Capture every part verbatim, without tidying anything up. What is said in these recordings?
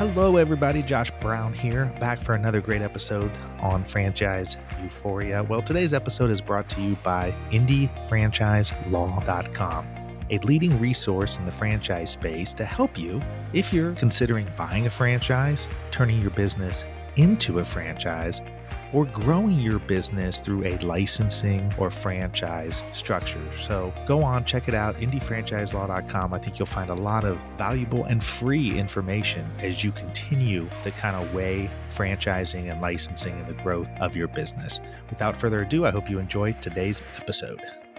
Hello, everybody. Josh Brown here, back for another great episode on Franchise Euphoria. Well, today's episode is brought to you by Indie Franchise Law dot com, a leading resource in the franchise space to help you if you're considering buying a franchise, turning your business into a franchise, or growing your business through a licensing or franchise structure. So go on, check it out, Indie Franchise Law dot com. I think you'll find a lot of valuable and free information as you continue to kind of weigh franchising and licensing and the growth of your business. Without further ado, I hope you enjoy today's episode.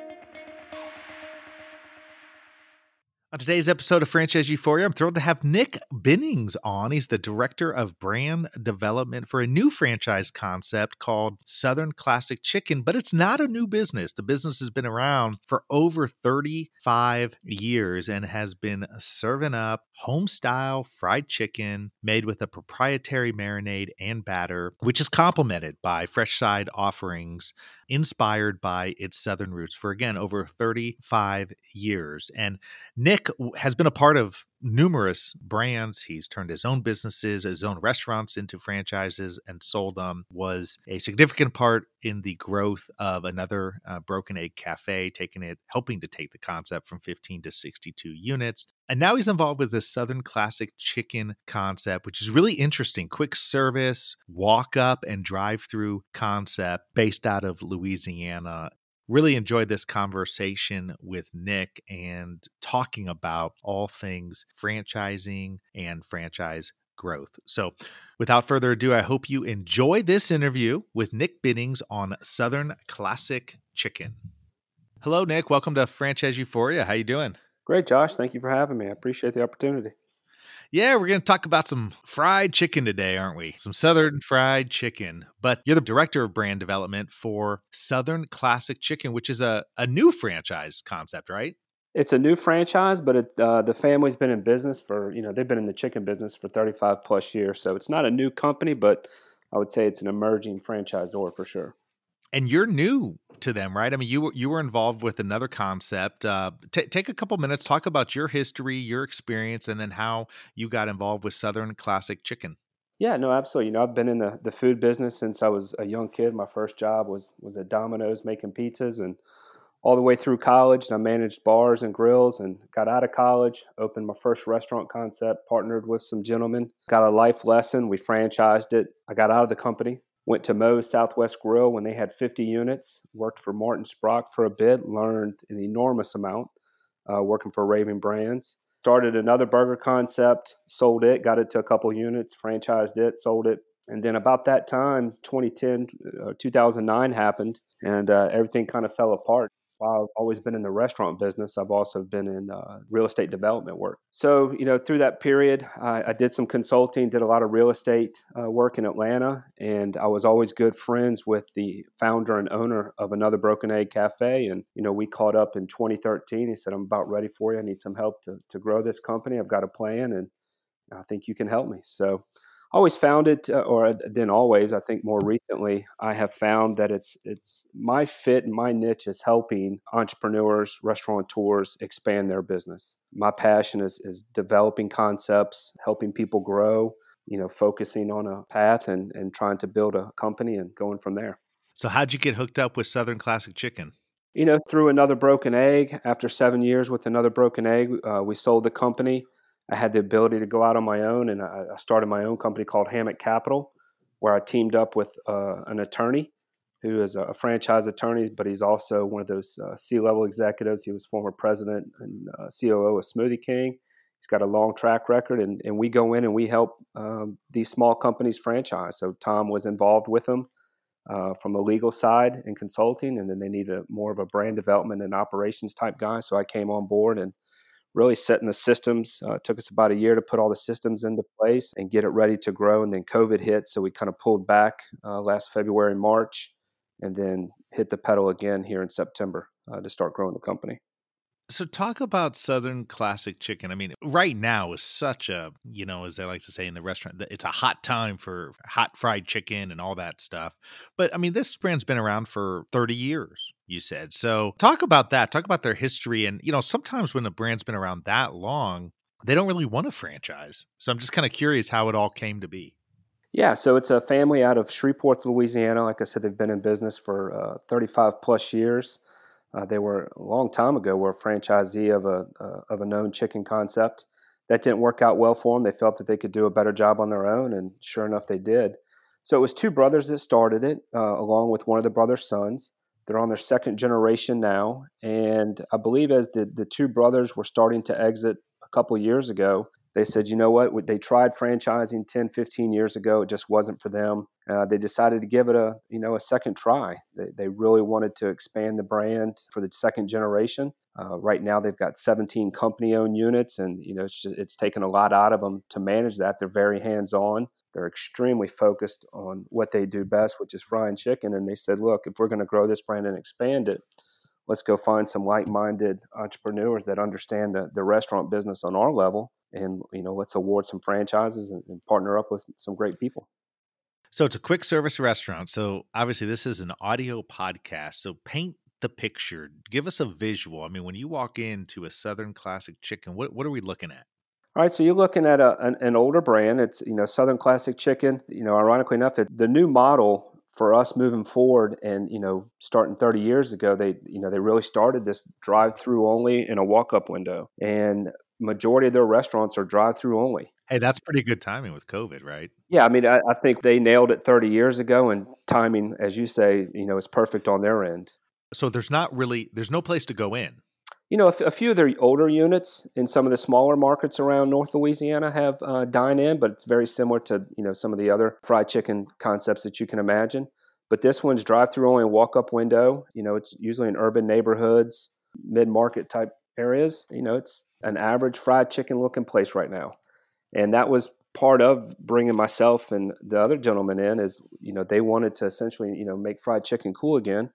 On today's episode of Franchise Euphoria, I'm thrilled to have Nick Binnings on. He's the Director of Brand Development for a new franchise concept called Southern Classic Chicken, but it's not a new business. The business has been around for over thirty-five years and has been serving up home-style fried chicken made with a proprietary marinade and batter, which is complemented by fresh side offerings inspired by its Southern roots for, again, over thirty-five years. And Nick has been a part of numerous brands. He's turned his own businesses, his own restaurants into franchises and sold them, was a significant part in the growth of another uh, Broken Egg Cafe, taking it, helping to take the concept from fifteen to sixty-two units. And now he's involved with the Southern Classic Chicken concept, which is really interesting. Quick service, walk up and drive through concept based out of Louisiana. Really enjoyed this conversation with Nick and talking about all things franchising and franchise growth. So without further ado, I hope you enjoy this interview with Nick Binnings on Southern Classic Chicken. Hello, Nick. Welcome to Franchise Euphoria. How you doing? Great, Josh. Thank you for having me. I appreciate the opportunity. Yeah, we're going to talk about some fried chicken today, aren't we? Some Southern fried chicken. But you're the Director of Brand Development for Southern Classic Chicken, which is a, a new franchise concept, right? It's a new franchise, but it, uh, the family's been in business for, you know, they've been in the chicken business for thirty-five plus years. So it's not a new company, but I would say it's an emerging franchisor for sure. And you're new to them, right? I mean, you were you were involved with another concept. Uh, t- take a couple minutes, talk about your history, your experience, and then how you got involved with Southern Classic Chicken. Yeah, no, absolutely. You know, I've been in the, the food business since I was a young kid. My first job was was at Domino's making pizzas, and all the way through college, I managed bars and grills, and got out of college, opened my first restaurant concept, partnered with some gentlemen, got a life lesson. We franchised it. I got out of the company. Went to Moe's Southwest Grill when they had fifty units, worked for Martin Sprock for a bit, learned an enormous amount uh, working for Raving Brands. Started another burger concept, sold it, got it to a couple units, franchised it, sold it. And then about that time, twenty ten, uh, two thousand nine happened, and uh, everything kind of fell apart. While I've always been in the restaurant business, I've also been in uh, real estate development work. So, you know, through that period, I, I did some consulting, did a lot of real estate uh, work in Atlanta, and I was always good friends with the founder and owner of another Broken Egg Cafe. And, you know, we caught up in twenty thirteen. He said, I'm about ready for you. I need some help to, to grow this company. I've got a plan, and I think you can help me. So I always found it, uh, or I didn't always, I think more recently, I have found that it's it's my fit and my niche is helping entrepreneurs, restaurateurs expand their business. My passion is is developing concepts, helping people grow, you know, focusing on a path and, and trying to build a company and going from there. So how'd you get hooked up with Southern Classic Chicken? You know, through another Broken Egg, after seven years with another Broken Egg, uh, we sold the company. I had the ability to go out on my own, and I started my own company called Hammock Capital, where I teamed up with uh, an attorney who is a franchise attorney, but he's also one of those uh, C-level executives. He was former president and uh, C O O of Smoothie King. He's got a long track record, and, and we go in and we help um, these small companies franchise. So Tom was involved with them uh, from a legal side and consulting, and then they needed a, more of a brand development and operations type guy. So I came on board and really setting the systems. Uh, it took us about a year to put all the systems into place and get it ready to grow. And then COVID hit, so we kind of pulled back uh, last February, March, and then hit the pedal again here in September uh, to start growing the company. So talk about Southern Classic Chicken. I mean, right now is such a, you know, as they like to say in the restaurant, it's a hot time for hot fried chicken and all that stuff. But I mean, this brand's been around for thirty years, you said. So talk about that. Talk about their history. And, you know, sometimes when a brand's been around that long, they don't really want a franchise. So I'm just kind of curious how it all came to be. Yeah, so it's a family out of Shreveport, Louisiana. Like I said, they've been in business for uh, thirty-five plus years. Uh, they were a long time ago were a franchisee of a uh, of a known chicken concept. That didn't work out well for them. They felt that they could do a better job on their own, and sure enough, they did. So it was two brothers that started it, uh, along with one of the brothers' sons. They're on their second generation now, and I believe as the the two brothers were starting to exit a couple years ago, they said, you know what, they tried franchising ten, fifteen years ago. It just wasn't for them. Uh, they decided to give it a, you know, a second try. They, they really wanted to expand the brand for the second generation. Uh, right now, they've got seventeen company-owned units, and, you know, it's just, it's taken a lot out of them to manage that. They're very hands-on. They're extremely focused on what they do best, which is frying chicken. And they said, look, if we're going to grow this brand and expand it, let's go find some like-minded entrepreneurs that understand the, the restaurant business on our level. And, you know, let's award some franchises and, and partner up with some great people. So it's a quick service restaurant. So obviously this is an audio podcast. So paint the picture. Give us a visual. I mean, when you walk into a Southern Classic Chicken, what, what are we looking at? All right, so you're looking at a, an, an older brand. It's, you know, Southern Classic Chicken. You know, ironically enough, it, the new model for us moving forward and, you know, starting thirty years ago, they, you know, they really started this drive-through only in a walk-up window. And majority of their restaurants are drive-through only. Hey, that's pretty good timing with COVID, right? Yeah, I mean, I, I think they nailed it thirty years ago, and timing, as you say, you know, is perfect on their end. So there's not really, there's no place to go in. You know, a, f- a few of their older units in some of the smaller markets around North Louisiana have uh, dine-in, but it's very similar to, you know, some of the other fried chicken concepts that you can imagine. But this one's drive-through only, walk-up window. You know, it's usually in urban neighborhoods, mid-market type areas. You know, it's an average fried chicken looking place right now. And that was part of bringing myself and the other gentleman in is, you know, they wanted to essentially, you know, make fried chicken cool again.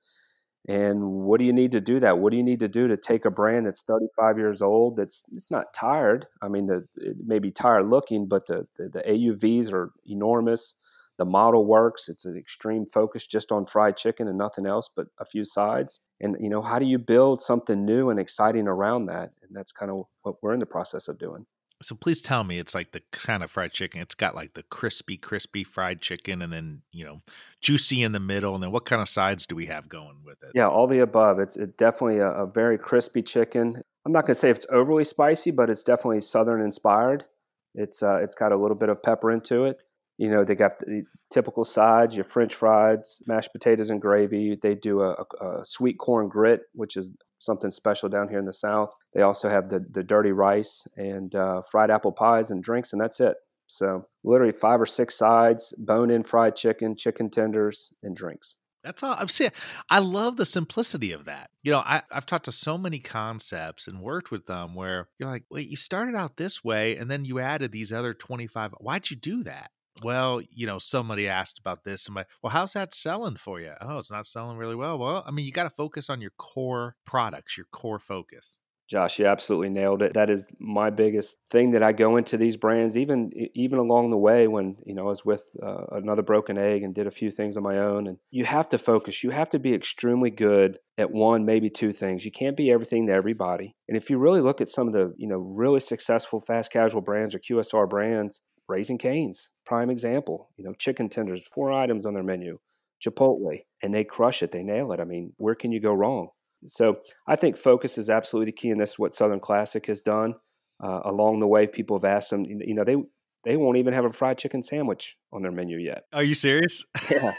And what do you need to do that? What do you need to do to take a brand that's thirty-five years old, that's it's not tired? I mean, the, it may be tired looking, but the, the, the A U Vs are enormous. The model works. It's an extreme focus just on fried chicken and nothing else but a few sides. And, you know, how do you build something new and exciting around that? And that's kind of what we're in the process of doing. So please tell me it's like the kind of fried chicken. It's got like the crispy, crispy fried chicken and then, you know, juicy in the middle. And then what kind of sides do we have going with it? Yeah, all the above. It's it definitely a, a very crispy chicken. I'm not going to say it's overly spicy, but it's definitely Southern inspired. It's uh, it's got a little bit of pepper into it. You know, they got the typical sides, your French fries, mashed potatoes and gravy. They do a, a, a sweet corn grit, which is something special down here in the South. They also have the, the dirty rice and uh, fried apple pies and drinks, and that's it. So literally five or six sides, bone-in fried chicken, chicken tenders, and drinks. That's all I'm saying. I love the simplicity of that. You know, I, I've talked to so many concepts and worked with them where you're like, wait, you started out this way and then you added these other twenty-five. Why'd you do that? Well, you know, somebody asked about this. Somebody, well, how's that selling for you? Oh, it's not selling really well. Well, I mean, you got to focus on your core products, your core focus. Josh, you absolutely nailed it. That is my biggest thing that I go into these brands, even even along the way when, you know, I was with uh, Another Broken Egg and did a few things on my own. And you have to focus. You have to be extremely good at one, maybe two things. You can't be everything to everybody. And if you really look at some of the, you know, really successful fast casual brands or Q S R brands, Raising Cane's, prime example. You know, chicken tenders, four items on their menu, Chipotle, and they crush it. They nail it. I mean, where can you go wrong? So I think focus is absolutely key, and this is what Southern Classic has done. Uh, along the way, people have asked them, you know, they they won't even have a fried chicken sandwich on their menu yet. Are you serious? Yeah.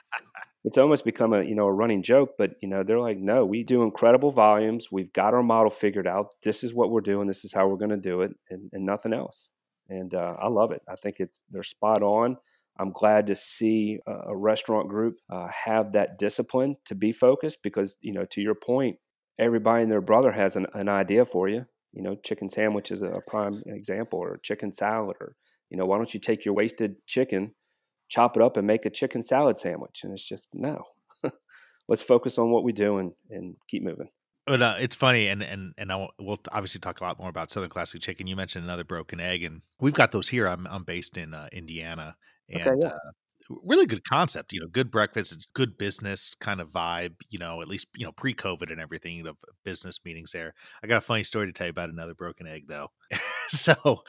It's almost become a, you know, a running joke, but, you know, they're like, no, we do incredible volumes. We've got our model figured out. This is what we're doing. This is how we're going to do it, and, and nothing else. And uh, I love it. I think it's they're spot on. I'm glad to see a, a restaurant group uh, have that discipline to be focused because, you know, to your point, everybody and their brother has an, an idea for you. You know, chicken sandwich is a prime example, or chicken salad, or, you know, why don't you take your wasted chicken, chop it up and make a chicken salad sandwich? And it's just, no, let's focus on what we do and, and keep moving. But uh, it's funny, and and and I'll, we'll obviously talk a lot more about Southern Classic Chicken. You mentioned Another Broken Egg, and we've got those here. I'm I'm based in uh, Indiana, and Okay, yeah. uh, really good concept. You know, good breakfast. It's good business kind of vibe. You know, at least you know pre-COVID and everything. You know, business meetings there. I got a funny story to tell you about Another Broken Egg, though. So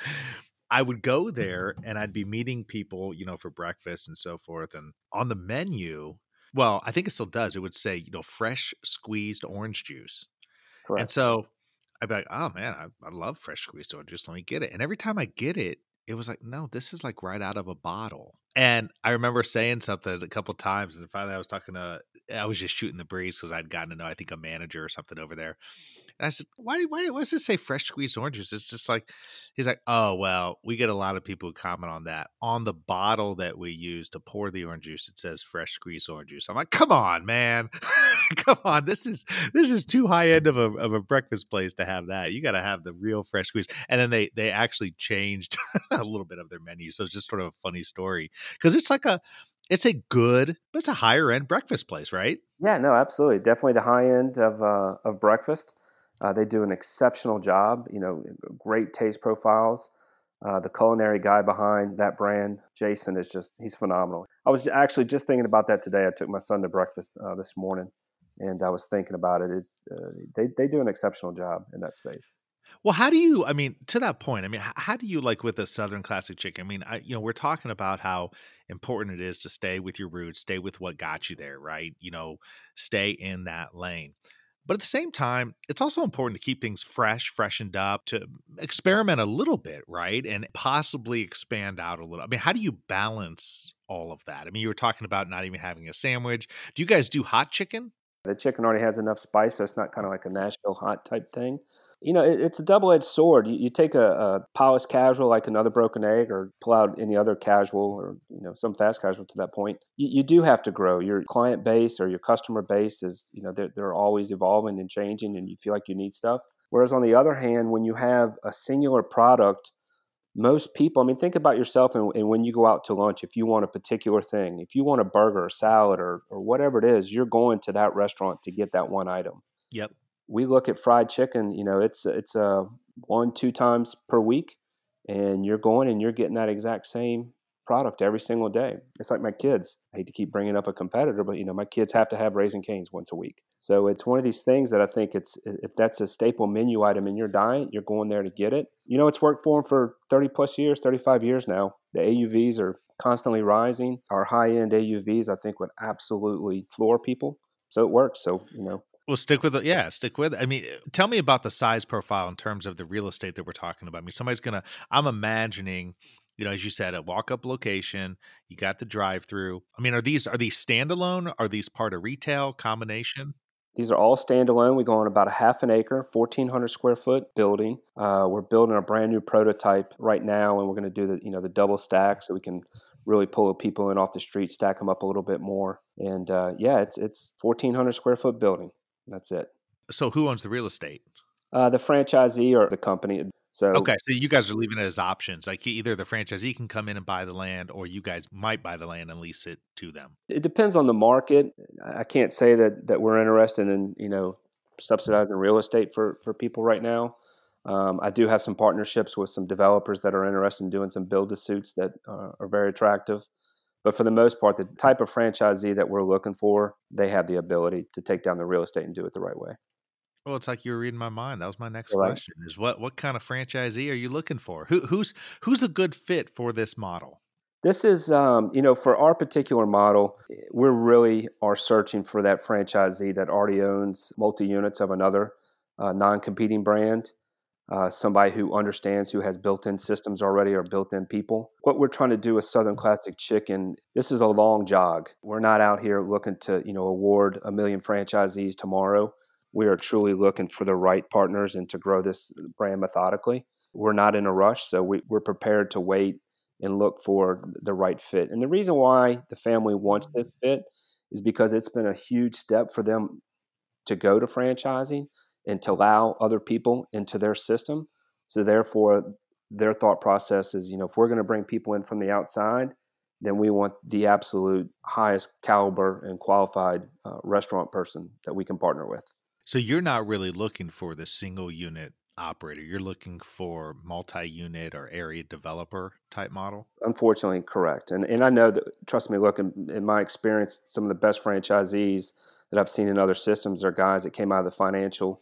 I would go there and I'd be meeting people, you know, for breakfast and so forth. And on the menu, well, I think it still does. It would say, you know, fresh squeezed orange juice. And Correct. so I'd be like, oh man, I, I love fresh squeezed orange juice. Let me get it. And every time I get it, it was like, no, this is like right out of a bottle. And I remember saying something a couple times, and finally I was talking to, I was just shooting the breeze because I'd gotten to know, I think, a manager or something over there. And I said, why, why, why does it say fresh squeezed oranges? It's just like, he's like, oh, well, we get a lot of people who comment on that. On the bottle that we use to pour the orange juice, it says fresh squeezed orange juice. I'm like, come on, man. Come on. This is, this is too high end of a, of a breakfast place to have that. You got to have the real fresh squeeze. And then they, they actually changed a little bit of their menu. So it's just sort of a funny story because it's like a, it's a good, but it's a higher end breakfast place, right? Yeah, no, absolutely. Definitely the high end of uh, of breakfast. Uh, they do an exceptional job. You know, great taste profiles. Uh, the culinary guy behind that brand, Jason, is just he's phenomenal. I was actually just thinking about that today. I took my son to breakfast uh, this morning, and I was thinking about it. It's uh, they they do an exceptional job in that space. Well, how do you, I mean, to that point, I mean, h- how do you like with the Southern classic chicken? I mean, I, you know, we're talking about how important it is to stay with your roots, stay with what got you there, right? You know, stay in that lane. But at the same time, it's also important to keep things fresh, freshened up, to experiment a little bit, right? And possibly expand out a little. I mean, how do you balance all of that? I mean, you were talking about not even having a sandwich. Do you guys do hot chicken? The chicken already has enough spice, so it's not kind of like a Nashville hot type thing. You know, it, it's a double edged sword. You, you take a, a polished casual like another broken egg, or pull out any other casual, or you know, some fast casual to that point. You, you do have to grow your client base or your customer base. Is you know they're they're always evolving and changing, and you feel like you need stuff. Whereas on the other hand, when you have a singular product, most people, I mean, think about yourself and, and when you go out to lunch, if you want a particular thing, if you want a burger or salad or, or whatever it is, you're going to that restaurant to get that one item. Yep. We look at fried chicken, you know, it's, it's uh, one, two times per week, and you're going and you're getting that exact same product every single day. It's like my kids. I hate to keep bringing up a competitor, but you know, my kids have to have Raising Cane's once a week. So it's one of these things that I think it's if that's a staple menu item in your diet, you're going there to get it. You know, it's worked for them for thirty plus years, thirty-five years now. The A U Vs are constantly rising. Our high end A U Vs, I think, would absolutely floor people. So it works. So you know, Well, stick with it. Yeah, stick with it. I mean, tell me about the size profile in terms of the real estate that we're talking about. I mean, somebody's gonna. I'm imagining, you know, as you said, a walk-up location. You got the drive-through. I mean, are these are these standalone? Are these part of retail combination? these are all standalone. We go on about a half an acre, fourteen hundred square foot building. Uh, we're building a brand new prototype right now, and we're going to do the you know the double stack so we can really pull people in off the street, stack them up a little bit more. And uh, yeah, it's it's fourteen hundred square foot building. That's it. So, who owns the real estate? Uh, the franchisee or the company. So Okay, so you guys are leaving it as options. Like either the franchisee can come in and buy the land, or you guys might buy the land and lease it to them. it depends on the market. I can't say that that we're interested in you know subsidizing real estate for for people right now. Um, I do have some partnerships with some developers that are interested in doing some build to suits that uh, are very attractive. But for the most part, the type of franchisee that we're looking for, they have the ability to take down the real estate and do it the right way. Well, it's like you were reading my mind. That was my next Right. question: is what what kind of franchisee are you looking for? Who who's who's a good fit for this model? This is, um, you know, for our particular model, we're really are searching for that franchisee that already owns multi units of another uh, non competing brand. Uh, somebody who understands, who has built-in systems already or built-in people. What we're trying to do with Southern Classic Chicken, this is a long jog. We're not out here looking to, you know, award a million franchisees tomorrow. We are truly looking for the right partners and to grow this brand methodically. We're not in a rush, so we, we're prepared to wait and look for the right fit. And the reason why the family wants this fit is because it's been a huge step for them to go to franchising and to allow other people into their system. So therefore, their thought process is, you know, if we're going to bring people in from the outside, then we want the absolute highest caliber and qualified uh, restaurant person that we can partner with. So you're not really looking for the single unit operator. You're looking for multi-unit or area developer type model. Unfortunately, correct. And and I know that, trust me, look, in, in my experience, some of the best franchisees that I've seen in other systems are guys that came out of the financial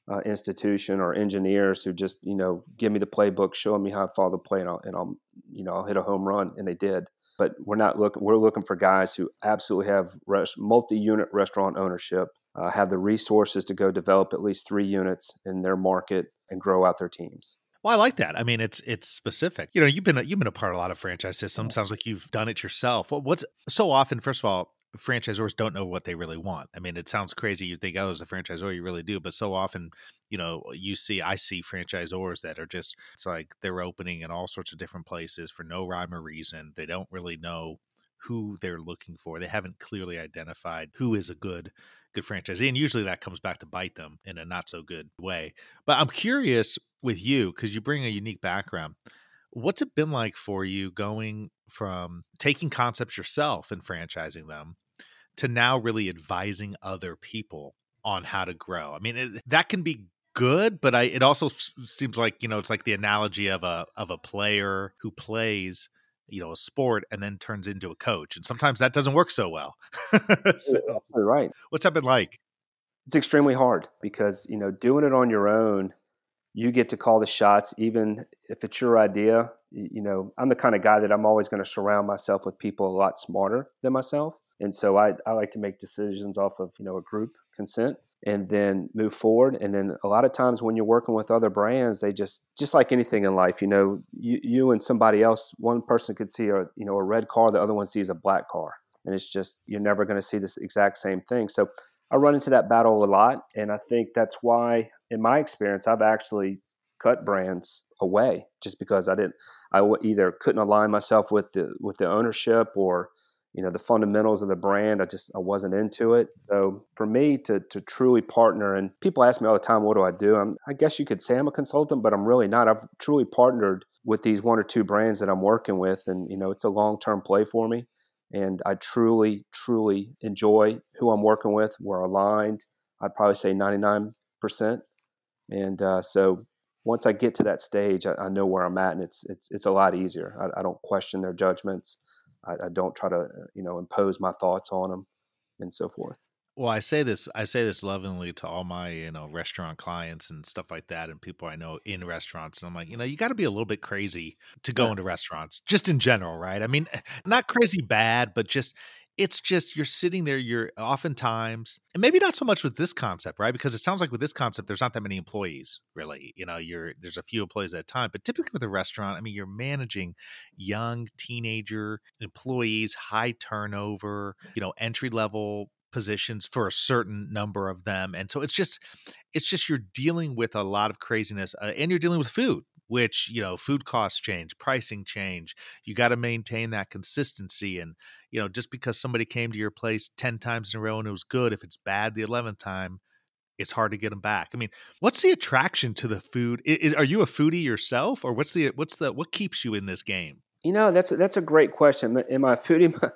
uh, institution or engineers who just, you know, give me the playbook, showing me how to follow the play, and I'll, and I'll, you know, I'll hit a home run, and they did. But we're not looking. We're looking for guys who absolutely have res- multi-unit restaurant ownership, uh, have the resources to go develop at least three units in their market and grow out their teams. Well, I like that. I mean, it's it's specific. You know, you've been a, you've been a part of a lot of franchise systems. Sounds like you've done it yourself. Well, what's so often? First of all, franchisors don't know what they really want. I mean, it sounds crazy. You think, oh, as a franchisor, you really do. But so often, you know, you see, I see franchisors that are just, it's like they're opening in all sorts of different places for no rhyme or reason. They don't really know who they're looking for. They haven't clearly identified who is a good good franchisee. And usually that comes back to bite them in a not so good way. But I'm curious with you, because you bring a unique background. What's it been like for you going from taking concepts yourself and franchising them to now really advising other people on how to grow? I mean, it, that can be good, but I, it also f- seems like, you know, it's like the analogy of a, of a player who plays, you know, a sport and then turns into a coach. And sometimes that doesn't work so well. So, You're right. what's that been like? It's extremely hard because, you know, doing it on your own, you get to call the shots, even if it's your idea. You know, I'm the kind of guy that I'm always going to surround myself with people a lot smarter than myself. And so I, I like to make decisions off of, you know, a group consent and then move forward. And then a lot of times when you're working with other brands, they just, just like anything in life, you know, you, you and somebody else, one person could see a, you know, a red car, the other one sees a black car. And it's just, you're never going to see this exact same thing. So I run into that battle a lot. And I think that's why, in my experience, I've actually cut brands away just because I didn't, I either couldn't align myself with the, with the ownership or, you know, the fundamentals of the brand. I just, I wasn't into it. So for me to, to truly partner, and people ask me all the time, what do I do? I'm, I guess you could say I'm a consultant, but I'm really not. I've truly partnered with these one or two brands that I'm working with. And, you know, it's a long-term play for me. And I truly, truly enjoy who I'm working with. We're aligned. I'd probably say ninety-nine percent. And uh, so once I get to that stage, I, I know where I'm at, and it's it's it's a lot easier. I, I don't question their judgments. I, I don't try to you know impose my thoughts on them, and so forth. Well, I say this, I say this lovingly to all my, you know, restaurant clients and stuff like that, and people I know in restaurants. And I'm like, you know, you got to be a little bit crazy to go Yeah. into restaurants, just in general, right? I mean, not crazy bad, but just, it's just, you're sitting there, you're oftentimes, and maybe not so much with this concept, right? Because it sounds like with this concept, there's not that many employees, really. You know, you're, there's a few employees at a time, but typically with a restaurant, I mean, you're managing young teenager employees, high turnover, you know, entry level positions for a certain number of them. And so it's just, it's just, you're dealing with a lot of craziness uh, and you're dealing with food, which, you know, food costs change, pricing change. You got to maintain that consistency. And, you know, just because somebody came to your place ten times in a row and it was good, if it's bad the eleventh time, it's hard to get them back. I mean, what's the attraction to the food? Is, are you a foodie yourself, or what's the, what's the, what keeps you in this game? You know, that's that's a great question. Am I a foodie?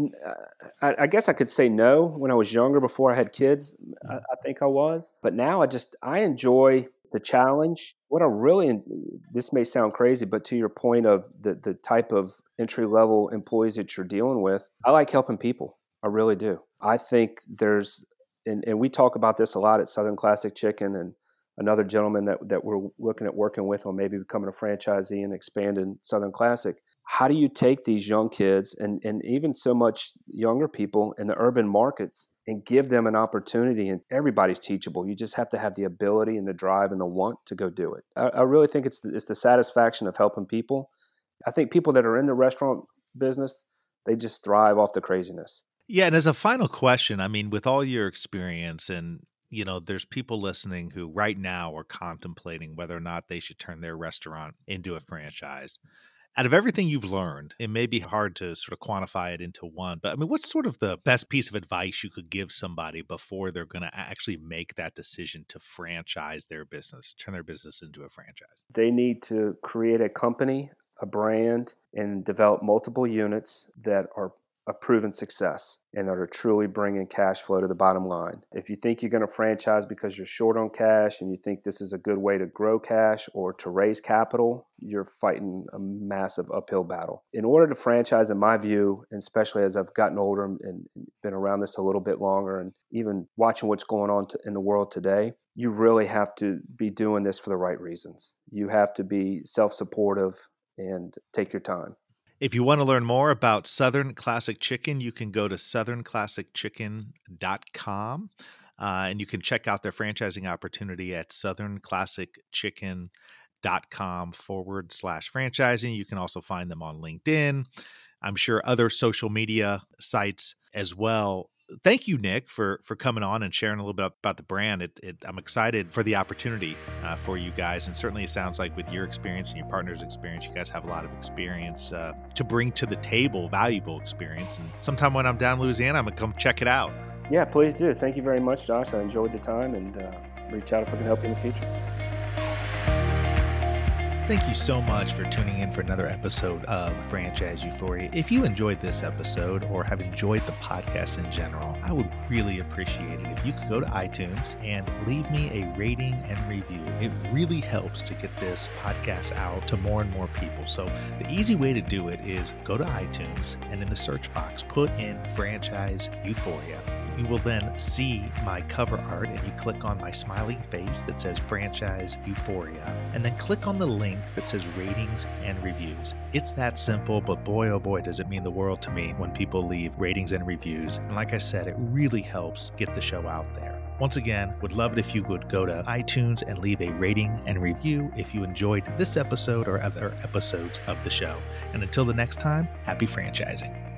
I, I guess I could say no. When I was younger, before I had kids, I, I think I was. But now I just I enjoy the challenge. What I really, this may sound crazy, but to your point of the the type of entry level employees that you're dealing with, I like helping people. I really do. I think there's, and, and we talk about this a lot at Southern Classic Chicken, and another gentleman that that we're looking at working with on maybe becoming a franchisee and expanding Southern Classic. How do you take these young kids and, and even so much younger people in the urban markets and give them an opportunity? And everybody's teachable. You just have to have the ability and the drive and the want to go do it. I, I really think it's the, it's the satisfaction of helping people. I think people that are in the restaurant business, they just thrive off the craziness. Yeah. And as a final question, I mean, with all your experience, and, you know, there's people listening who right now are contemplating whether or not they should turn their restaurant into a franchise. Out of everything you've learned, it may be hard to sort of quantify it into one, but I mean, what's sort of the best piece of advice you could give somebody before they're going to actually make that decision to franchise their business, turn their business into a franchise? They need to create a company, a brand, and develop multiple units that are a proven success and that are truly bringing cash flow to the bottom line. If you think you're going to franchise because you're short on cash and you think this is a good way to grow cash or to raise capital, you're fighting a massive uphill battle. In order to franchise, in my view, and especially as I've gotten older and been around this a little bit longer and even watching what's going on to, in the world today, you really have to be doing this for the right reasons. You have to be self-supportive and take your time. If you want to learn more about Southern Classic Chicken, you can go to southern classic chicken dot com uh, and you can check out their franchising opportunity at southern classic chicken dot com forward slash franchising. You can also find them on LinkedIn. I'm sure other social media sites as well. Thank you, Nick, for for coming on and sharing a little bit about the brand. It, it, I'm excited for the opportunity uh, for you guys. And certainly it sounds like with your experience and your partner's experience, you guys have a lot of experience uh, to bring to the table, valuable experience. And sometime when I'm down in Louisiana, I'm going to come check it out. Yeah, please do. Thank you very much, Josh. I enjoyed the time and uh, reach out if I can help you in the future. Thank you so much for tuning in for another episode of Franchise Euphoria. If you enjoyed this episode or have enjoyed the podcast in general, I would really appreciate it if you could go to iTunes and leave me a rating and review. It really helps to get this podcast out to more and more people. So the easy way to do it is go to iTunes and in the search box, put in Franchise Euphoria. You will then see my cover art and you click on my smiling face that says Franchise Euphoria and then click on the link that says ratings and reviews. It's that simple, but boy, oh boy, does it mean the world to me when people leave ratings and reviews. And like I said, it really helps get the show out there. Once again, would love it if you would go to iTunes and leave a rating and review if you enjoyed this episode or other episodes of the show. And until the next time, happy franchising.